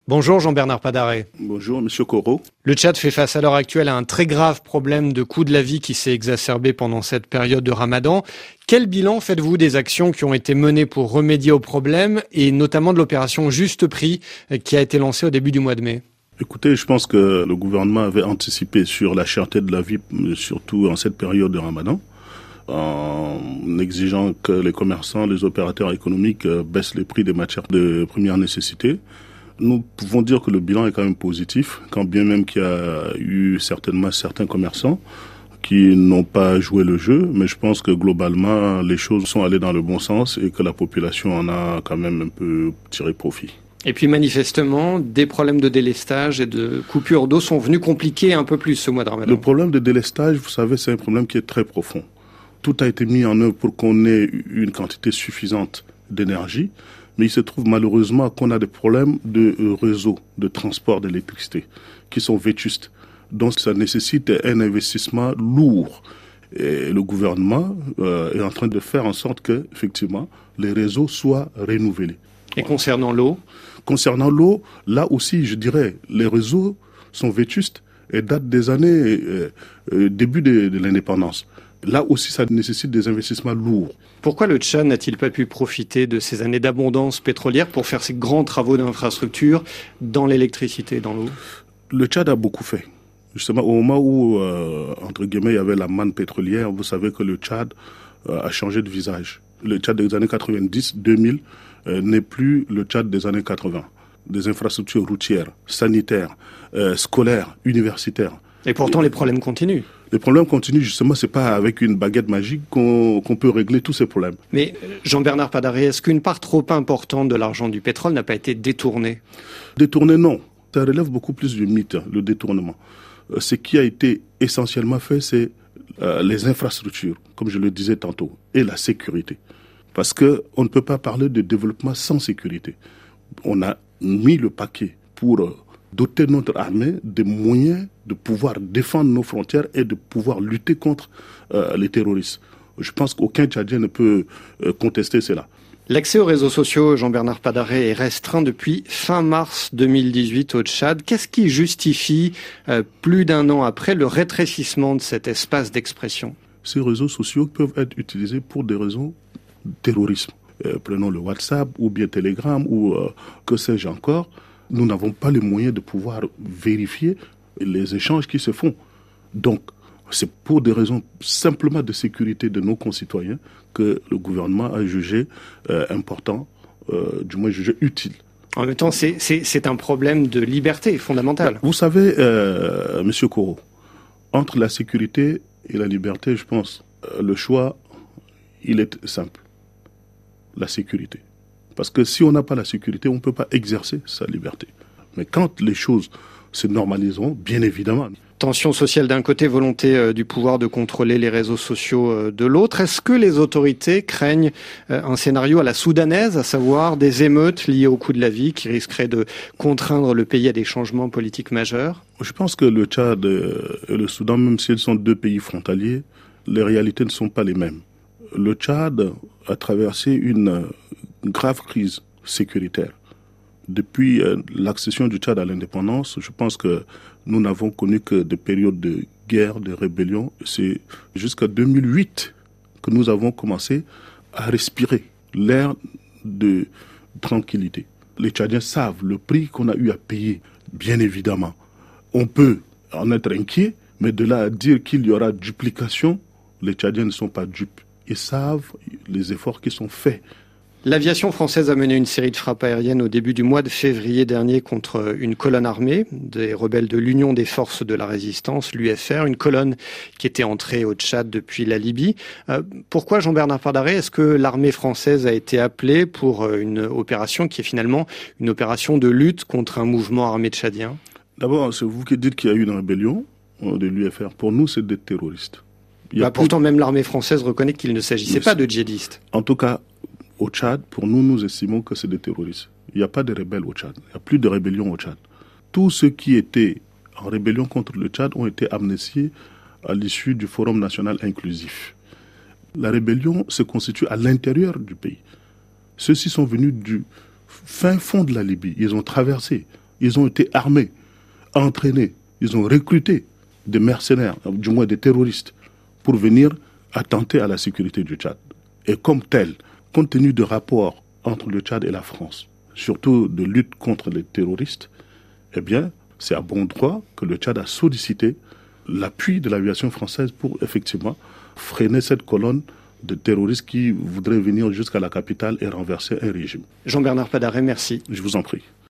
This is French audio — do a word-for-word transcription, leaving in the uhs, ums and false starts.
Bonjour Jean-Bernard Padaret. Bonjour Monsieur Corot. Le Tchad fait face à l'heure actuelle à un très grave problème de coût de la vie qui s'est exacerbé pendant cette période de Ramadan. Quel bilan faites-vous des actions qui ont été menées pour remédier au problème et notamment de l'opération Juste Prix qui a été lancée au début du mois de mai ? Écoutez, je pense que le gouvernement avait anticipé sur la cherté de la vie, surtout en cette période de Ramadan, en exigeant que les commerçants, les opérateurs économiques baissent les prix des matières de première nécessité. Nous pouvons dire que le bilan est quand même positif, quand bien même qu'il y a eu certainement certains commerçants qui n'ont pas joué le jeu, mais je pense que globalement, les choses sont allées dans le bon sens et que la population en a quand même un peu tiré profit. Et puis manifestement, des problèmes de délestage et de coupure d'eau sont venus compliquer un peu plus ce mois de Ramadan. Le problème de délestage, vous savez, c'est un problème qui est très profond. Tout a été mis en œuvre pour qu'on ait une quantité suffisante d'énergie, mais il se trouve malheureusement qu'on a des problèmes de réseau, de transport d'électricité, qui sont vétustes. Donc ça nécessite un investissement lourd. Et le gouvernement euh, est en train de faire en sorte que, effectivement, les réseaux soient renouvelés. Et concernant l'eau ? Concernant l'eau, là aussi, je dirais, les réseaux sont vétustes et datent des années euh, euh, début de, de l'indépendance. Là aussi, ça nécessite des investissements lourds. Pourquoi le Tchad n'a-t-il pas pu profiter de ces années d'abondance pétrolière pour faire ces grands travaux d'infrastructure dans l'électricité et dans l'eau ? Le Tchad a beaucoup fait. Justement, au moment où, euh, entre guillemets, il y avait la manne pétrolière, vous savez que le Tchad euh, a changé de visage. Le Tchad des années quatre-vingt-dix, deux mille euh, n'est plus le Tchad des années quatre-vingts. Des infrastructures routières, sanitaires, euh, scolaires, universitaires. Et pourtant, les problèmes continuent. Les problèmes continuent, justement, c'est pas avec une baguette magique qu'on, qu'on peut régler tous ces problèmes. Mais Jean-Bernard Padaret, est-ce qu'une part trop importante de l'argent du pétrole n'a pas été détournée ? Détournée, non. Ça relève beaucoup plus du mythe, le détournement. Euh, ce qui a été essentiellement fait, c'est euh, les infrastructures, comme je le disais tantôt, et la sécurité. Parce que on ne peut pas parler de développement sans sécurité. On a mis le paquet pour euh, doter notre armée des moyens de pouvoir défendre nos frontières et de pouvoir lutter contre euh, les terroristes. Je pense qu'aucun Tchadien ne peut euh, contester cela. L'accès aux réseaux sociaux, Jean-Bernard Padaret, est restreint depuis fin mars deux mille dix-huit au Tchad. Qu'est-ce qui justifie, euh, plus d'un an après, le rétrécissement de cet espace d'expression ? Ces réseaux sociaux peuvent être utilisés pour des raisons de terrorisme. Euh, prenons le WhatsApp ou bien Telegram ou euh, que sais-je encore. Nous n'avons pas les moyens de pouvoir vérifier les échanges qui se font. Donc, c'est pour des raisons simplement de sécurité de nos concitoyens que le gouvernement a jugé euh, important, euh, du moins jugé utile. En même temps, c'est, c'est, c'est un problème de liberté fondamentale. Vous savez, euh, Monsieur Corot, entre la sécurité et la liberté, je pense, euh, le choix, il est simple. La sécurité. Parce que si on n'a pas la sécurité, on ne peut pas exercer sa liberté. Mais quand les choses se normaliseront, bien évidemment. Tension sociale d'un côté, volonté euh, du pouvoir de contrôler les réseaux sociaux euh, de l'autre. Est-ce que les autorités craignent euh, un scénario à la soudanaise, à savoir des émeutes liées au coût de la vie qui risqueraient de contraindre le pays à des changements politiques majeurs ? Je pense que le Tchad et le Soudan, même s'ils sont deux pays frontaliers, les réalités ne sont pas les mêmes. Le Tchad a traversé une grave crise sécuritaire. Depuis euh, l'accession du Tchad à l'indépendance, je pense que nous n'avons connu que des périodes de guerre, de rébellion. C'est jusqu'à deux mille huit que nous avons commencé à respirer l'air de tranquillité. Les Tchadiens savent le prix qu'on a eu à payer, bien évidemment. On peut en être inquiet, mais de là à dire qu'il y aura duplication, les Tchadiens ne sont pas dupes. Ils savent les efforts qui sont faits. L'aviation française a mené une série de frappes aériennes au début du mois de février dernier contre une colonne armée des rebelles de l'Union des forces de la résistance, l'U F R, une colonne qui était entrée au Tchad depuis la Libye. Euh, pourquoi, Jean-Bernard Padaret, est-ce que l'armée française a été appelée pour une opération qui est finalement une opération de lutte contre un mouvement armé tchadien ? D'abord, c'est vous qui dites qu'il y a eu une rébellion de l'U F R. Pour nous, c'est des terroristes. Bah pourtant, même l'armée française reconnaît qu'il ne s'agissait pas de djihadistes. En tout cas, au Tchad, pour nous, nous estimons que c'est des terroristes. Il n'y a pas de rebelles au Tchad. Il n'y a plus de rébellion au Tchad. Tous ceux qui étaient en rébellion contre le Tchad ont été amnistiés à l'issue du Forum national inclusif. La rébellion se constitue à l'intérieur du pays. Ceux-ci sont venus du fin fond de la Libye. Ils ont traversé. Ils ont été armés, entraînés, ils ont recruté des mercenaires, du moins des terroristes, pour venir attenter à la sécurité du Tchad. Et comme tel, compte tenu de rapports entre le Tchad et la France, surtout de lutte contre les terroristes, eh bien, c'est à bon droit que le Tchad a sollicité l'appui de l'aviation française pour effectivement freiner cette colonne de terroristes qui voudraient venir jusqu'à la capitale et renverser un régime. Jean-Bernard Padaret, merci. Je vous en prie.